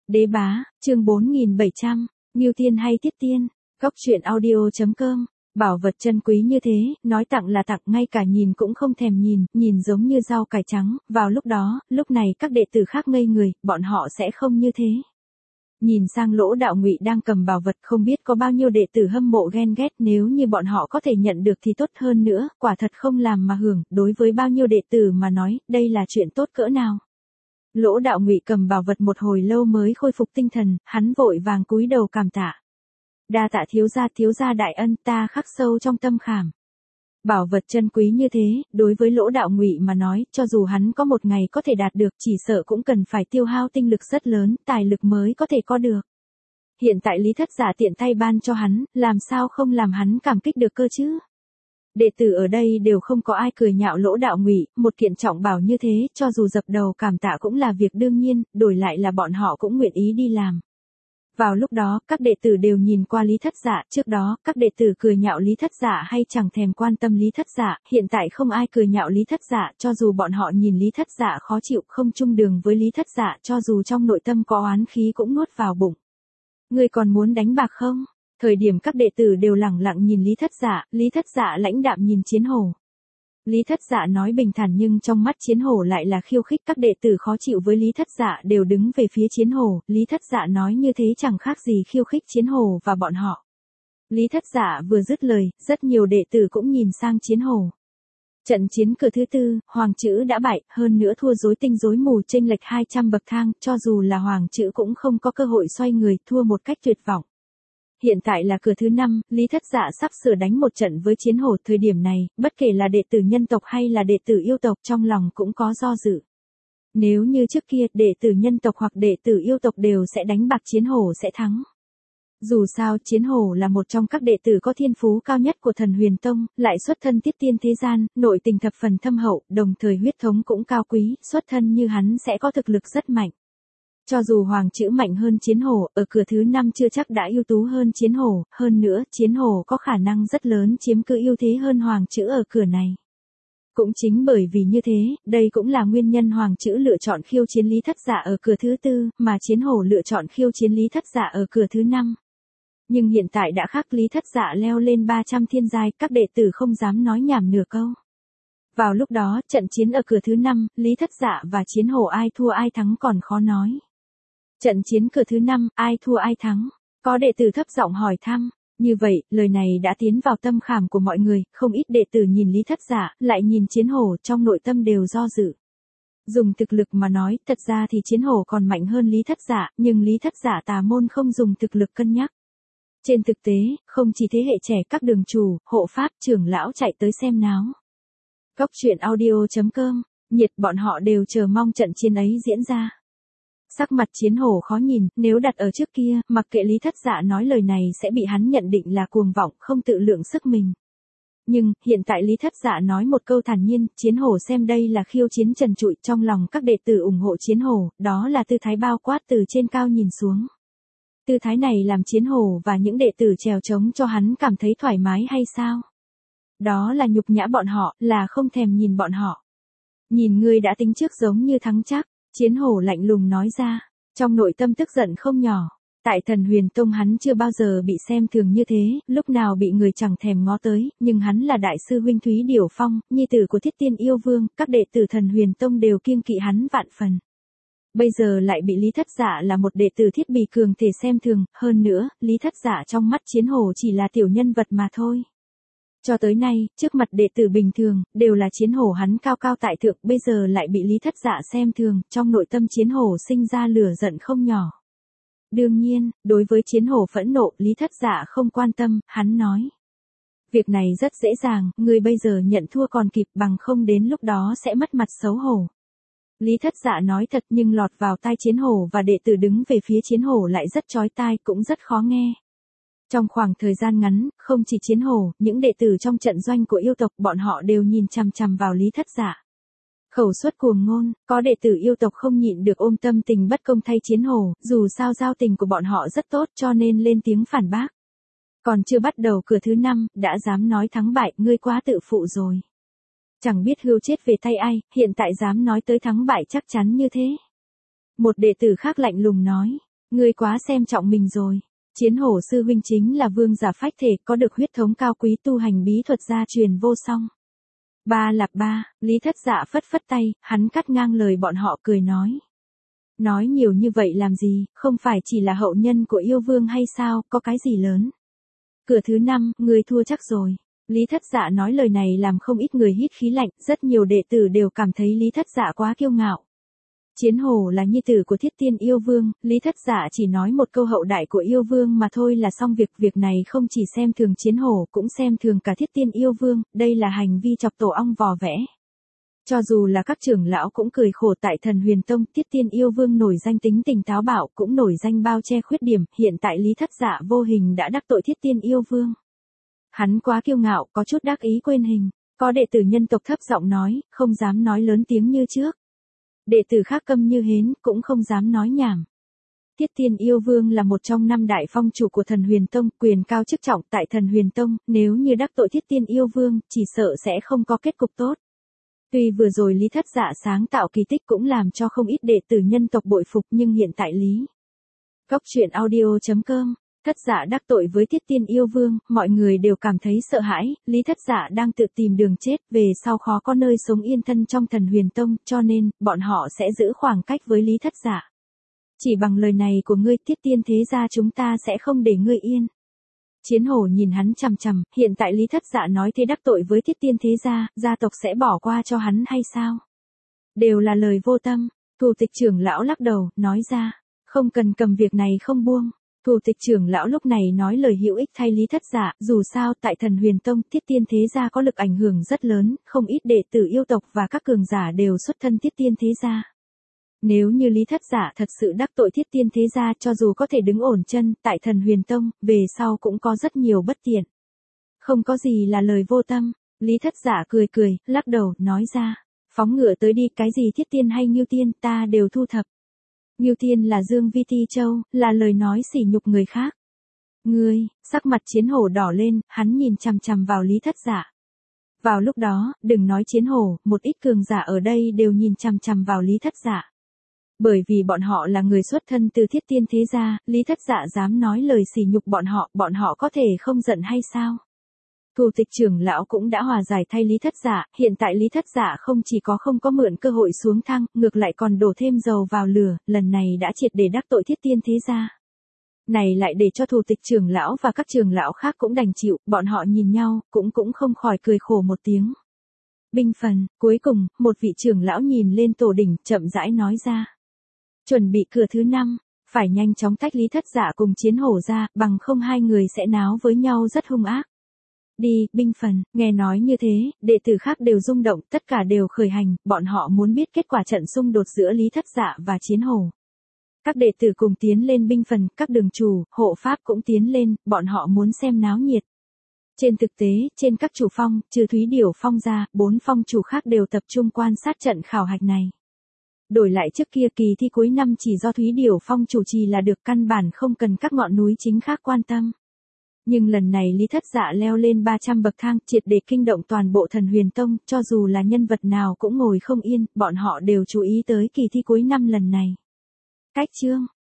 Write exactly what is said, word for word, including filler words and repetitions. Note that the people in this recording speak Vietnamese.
Đế bá, chương bốn nghìn bảy trăm, Ngưu Tiên hay Tiết Tiên, Góc truyện audio.com, bảo vật chân quý như thế, nói tặng là tặng, ngay cả nhìn cũng không thèm nhìn, nhìn giống như rau cải trắng, vào lúc đó, lúc này các đệ tử khác ngây người, bọn họ sẽ không như thế. Nhìn sang Lỗ Đạo Ngụy đang cầm bảo vật, không biết có bao nhiêu đệ tử hâm mộ ghen ghét, nếu như bọn họ có thể nhận được thì tốt hơn nữa, quả thật không làm mà hưởng, đối với bao nhiêu đệ tử mà nói, đây là chuyện tốt cỡ nào. Lỗ Đạo Ngụy cầm bảo vật một hồi lâu mới khôi phục tinh thần, hắn vội vàng cúi đầu cảm tạ. Đa tạ thiếu gia, thiếu gia đại ân, ta khắc sâu trong tâm khảm. Bảo vật chân quý như thế, đối với Lỗ Đạo Ngụy mà nói, cho dù hắn có một ngày có thể đạt được, chỉ sợ cũng cần phải tiêu hao tinh lực rất lớn, tài lực mới có thể có được. Hiện tại Lý Thất Giả tiện tay ban cho hắn, làm sao không làm hắn cảm kích được cơ chứ? Đệ tử ở đây đều không có ai cười nhạo Lỗ Đạo Ngụy, một kiện trọng bảo như thế, cho dù dập đầu cảm tạ cũng là việc đương nhiên, đổi lại là bọn họ cũng nguyện ý đi làm. Vào lúc đó, các đệ tử đều nhìn qua Lý Thất Giả, trước đó, các đệ tử cười nhạo Lý Thất Giả hay chẳng thèm quan tâm Lý Thất Giả, hiện tại không ai cười nhạo Lý Thất Giả, cho dù bọn họ nhìn Lý Thất Giả khó chịu, không chung đường với Lý Thất Giả, cho dù trong nội tâm có oán khí cũng nuốt vào bụng. Ngươi còn muốn đánh bạc không? Thời điểm các đệ tử đều lẳng lặng nhìn Lý Thất Giả, Lý Thất Giả lãnh đạm nhìn Chiến Hổ. Lý Thất Giả nói bình thản nhưng trong mắt Chiến Hổ lại là khiêu khích, các đệ tử khó chịu với Lý Thất Giả đều đứng về phía Chiến Hổ, Lý Thất Giả nói như thế chẳng khác gì khiêu khích Chiến Hổ và bọn họ. Lý Thất Giả vừa dứt lời, rất nhiều đệ tử cũng nhìn sang Chiến Hổ. Trận chiến cửa thứ tư, Hoàng Chữ đã bại, hơn nữa thua rối tinh rối mù, chênh lệch hai trăm bậc thang, cho dù là Hoàng Chữ cũng không có cơ hội xoay người, thua một cách tuyệt vọng. Hiện tại là cửa thứ năm, Lý Thất Giả sắp sửa đánh một trận với Chiến Hổ, thời điểm này, bất kể là đệ tử nhân tộc hay là đệ tử yêu tộc trong lòng cũng có do dự. Nếu như trước kia, đệ tử nhân tộc hoặc đệ tử yêu tộc đều sẽ đánh bạc Chiến Hổ sẽ thắng. Dù sao, Chiến Hổ là một trong các đệ tử có thiên phú cao nhất của Thần Huyền Tông, lại xuất thân Tiết Tiên thế gian, nội tình thập phần thâm hậu, đồng thời huyết thống cũng cao quý, xuất thân như hắn sẽ có thực lực rất mạnh. Cho dù Hoàng Chữ mạnh hơn Chiến Hổ, ở cửa thứ năm chưa chắc đã ưu tú hơn Chiến Hổ, hơn nữa, Chiến Hổ có khả năng rất lớn chiếm cứ ưu thế hơn Hoàng Chữ ở cửa này. Cũng chính bởi vì như thế, đây cũng là nguyên nhân Hoàng Chữ lựa chọn khiêu chiến Lý Thất Giả ở cửa thứ tư, mà Chiến Hổ lựa chọn khiêu chiến Lý Thất Giả ở cửa thứ năm. Nhưng hiện tại đã khác, Lý Thất Giả leo lên ba trăm thiên giai, các đệ tử không dám nói nhảm nửa câu. Vào lúc đó, trận chiến ở cửa thứ năm, Lý Thất Giả và Chiến Hổ ai thua ai thắng còn khó nói. Trận chiến cửa thứ năm, ai thua ai thắng? Có đệ tử thấp giọng hỏi thăm. Như vậy, lời này đã tiến vào tâm khảm của mọi người, không ít đệ tử nhìn Lý Thất Giả, lại nhìn Chiến Hổ, trong nội tâm đều do dự. Dùng thực lực mà nói, thật ra thì Chiến Hổ còn mạnh hơn Lý Thất Giả, nhưng Lý Thất Giả tà môn không dùng thực lực cân nhắc. Trên thực tế, không chỉ thế hệ trẻ, các đường chủ, hộ pháp, trưởng lão chạy tới xem náo. Góc truyện audio.com, nhiệt, bọn họ đều chờ mong trận chiến ấy diễn ra. Sắc mặt Chiến Hổ khó nhìn, nếu đặt ở trước kia, mặc kệ Lý Thất Giả nói lời này sẽ bị hắn nhận định là cuồng vọng, không tự lượng sức mình. Nhưng, hiện tại Lý Thất Giả nói một câu thản nhiên, Chiến Hổ xem đây là khiêu chiến trần trụi, trong lòng các đệ tử ủng hộ Chiến Hổ, đó là tư thái bao quát từ trên cao nhìn xuống. Tư thái này làm Chiến Hổ và những đệ tử chèo chống cho hắn cảm thấy thoải mái hay sao? Đó là nhục nhã bọn họ, là không thèm nhìn bọn họ. Nhìn ngươi đã tính trước giống như thắng chắc. Chiến Hổ lạnh lùng nói ra, trong nội tâm tức giận không nhỏ. Tại Thần Huyền Tông hắn chưa bao giờ bị xem thường như thế, lúc nào bị người chẳng thèm ngó tới, nhưng hắn là đại sư huynh Thúy Điểu Phong, nhi tử của Thiết Tiên Yêu Vương, các đệ tử Thần Huyền Tông đều kiêng kỵ hắn vạn phần. Bây giờ lại bị Lý Thất Giả là một đệ tử Thiết Bì cường thể xem thường, hơn nữa, Lý Thất Giả trong mắt Chiến Hổ chỉ là tiểu nhân vật mà thôi. Cho tới nay, trước mặt đệ tử bình thường, đều là Chiến Hổ hắn cao cao tại thượng, bây giờ lại bị Lý Thất Giả xem thường, trong nội tâm Chiến Hổ sinh ra lửa giận không nhỏ. Đương nhiên, đối với Chiến Hổ phẫn nộ, Lý Thất Giả không quan tâm, hắn nói. Việc này rất dễ dàng, ngươi bây giờ nhận thua còn kịp, bằng không đến lúc đó sẽ mất mặt xấu hổ. Lý Thất Giả nói thật nhưng lọt vào tai Chiến Hổ và đệ tử đứng về phía Chiến Hổ lại rất chói tai, cũng rất khó nghe. Trong khoảng thời gian ngắn, không chỉ Chiến Hổ, những đệ tử trong trận doanh của yêu tộc, bọn họ đều nhìn chằm chằm vào Lý Thất Giả. Khẩu suất cuồng ngôn, có đệ tử yêu tộc không nhịn được ôm tâm tình bất công thay Chiến Hổ, dù sao giao tình của bọn họ rất tốt cho nên lên tiếng phản bác. Còn chưa bắt đầu cửa thứ năm, đã dám nói thắng bại, ngươi quá tự phụ rồi. Chẳng biết hưu chết về tay ai, hiện tại dám nói tới thắng bại chắc chắn như thế. Một đệ tử khác lạnh lùng nói, Ngươi quá xem trọng mình rồi. Chiến hổ sư huynh chính là vương giả phách thể, có được huyết thống cao quý, tu hành bí thuật gia truyền vô song. Ba lạp ba, Lý Thất Dạ phất phất tay, hắn cắt ngang lời bọn họ cười nói. Nói nhiều như vậy làm gì, không phải chỉ là hậu nhân của yêu vương hay sao, có cái gì lớn. Cửa thứ năm, ngươi thua chắc rồi. Lý Thất Dạ nói lời này làm không ít người hít khí lạnh, rất nhiều đệ tử đều cảm thấy Lý Thất Dạ quá kiêu ngạo. Chiến hổ là nhi tử của Thiết Tiên yêu vương, Lý Thất Dạ chỉ nói một câu hậu đại của yêu vương mà thôi là xong việc, việc này không chỉ xem thường chiến hổ cũng xem thường cả Thiết Tiên yêu vương, đây là hành vi chọc tổ ong vò vẽ. Cho dù là các trưởng lão cũng cười khổ, tại Thần Huyền Tông, Thiết Tiên yêu vương nổi danh tính tình táo bạo, cũng nổi danh bao che khuyết điểm, hiện tại Lý Thất Dạ vô hình đã đắc tội Thiết Tiên yêu vương. Hắn quá kiêu ngạo, có chút đắc ý quên hình, có đệ tử nhân tộc thấp giọng nói, không dám nói lớn tiếng như trước. Đệ tử khác câm như hến, cũng không dám nói nhảm. Thiết Tiên yêu vương là một trong năm đại phong chủ của Thần Huyền Tông, quyền cao chức trọng tại Thần Huyền Tông, nếu như đắc tội Thiết Tiên yêu vương, chỉ sợ sẽ không có kết cục tốt. Tuy vừa rồi Lý Thất Dạ sáng tạo kỳ tích cũng làm cho không ít đệ tử nhân tộc bội phục, nhưng hiện tại Lý Góc truyện audio chấm com, Thất Dạ đắc tội với Thiết Tiên yêu vương, mọi người đều cảm thấy sợ hãi, Lý Thất Dạ đang tự tìm đường chết, về sau khó có nơi sống yên thân trong Thần Huyền Tông, cho nên, bọn họ sẽ giữ khoảng cách với Lý Thất Dạ. Chỉ bằng lời này của ngươi, Thiết Tiên thế gia chúng ta sẽ không để ngươi yên. Chiến hổ nhìn hắn chằm chằm, hiện tại Lý Thất Dạ nói thế đắc tội với Thiết Tiên thế gia, gia tộc sẽ bỏ qua cho hắn hay sao? Đều là lời vô tâm, thủ tịch trưởng lão lắc đầu, nói ra, không cần cầm việc này không buông. Thủ tịch trưởng lão lúc này nói lời hữu ích thay Lý Thất Dạ, dù sao tại Thần Huyền Tông, Thiết Tiên thế gia có lực ảnh hưởng rất lớn, không ít đệ tử yêu tộc và các cường giả đều xuất thân Thiết Tiên thế gia. Nếu như Lý Thất Dạ thật sự đắc tội Thiết Tiên thế gia, cho dù có thể đứng ổn chân tại Thần Huyền Tông, về sau cũng có rất nhiều bất tiện. Không có gì là lời vô tâm, Lý Thất Dạ cười cười, lắc đầu, nói ra, phóng ngựa tới đi, cái gì Thiết Tiên hay Ngưu Tiên, ta đều thu thập. Ngưu Tiên là Dương Vi Ti Châu, là lời nói sỉ nhục người khác. Ngươi, sắc mặt chiến hổ đỏ lên, hắn nhìn chằm chằm vào Lý Thất Dạ. Vào lúc đó, đừng nói chiến hổ, một ít cường giả ở đây đều nhìn chằm chằm vào Lý Thất Dạ. Bởi vì bọn họ là người xuất thân từ Thiết Tiên thế gia, Lý Thất Dạ dám nói lời sỉ nhục bọn họ, bọn họ có thể không giận hay sao? Thủ tịch trưởng lão cũng đã hòa giải thay Lý Thất Dạ, hiện tại Lý Thất Dạ không chỉ có không có mượn cơ hội xuống thang, ngược lại còn đổ thêm dầu vào lửa, lần này đã triệt để đắc tội Thiết Tiên thế gia. Này lại để cho thủ tịch trưởng lão và các trưởng lão khác cũng đành chịu, bọn họ nhìn nhau, cũng cũng không khỏi cười khổ một tiếng. Binh phần, cuối cùng, một vị trưởng lão nhìn lên tổ đỉnh, chậm rãi nói ra. Chuẩn bị cửa thứ năm, phải nhanh chóng tách Lý Thất Dạ cùng chiến hổ ra, bằng không hai người sẽ náo với nhau rất hung ác. Đi, binh phần, nghe nói như thế, đệ tử khác đều rung động, tất cả đều khởi hành, bọn họ muốn biết kết quả trận xung đột giữa Lý Thất Dạ và chiến hổ. Các đệ tử cùng tiến lên binh phần, các đường chủ, hộ pháp cũng tiến lên, bọn họ muốn xem náo nhiệt. Trên thực tế, trên các chủ phong, trừ Thúy Điểu Phong ra, bốn phong chủ khác đều tập trung quan sát trận khảo hạch này. Đổi lại trước kia kỳ thi cuối năm chỉ do Thúy Điểu Phong chủ trì là được, căn bản không cần các ngọn núi chính khác quan tâm. Nhưng lần này Lý Thất Dạ leo lên ba trăm bậc thang, triệt để kinh động toàn bộ Thần Huyền Tông, cho dù là nhân vật nào cũng ngồi không yên, bọn họ đều chú ý tới kỳ thi cuối năm lần này. Cách chương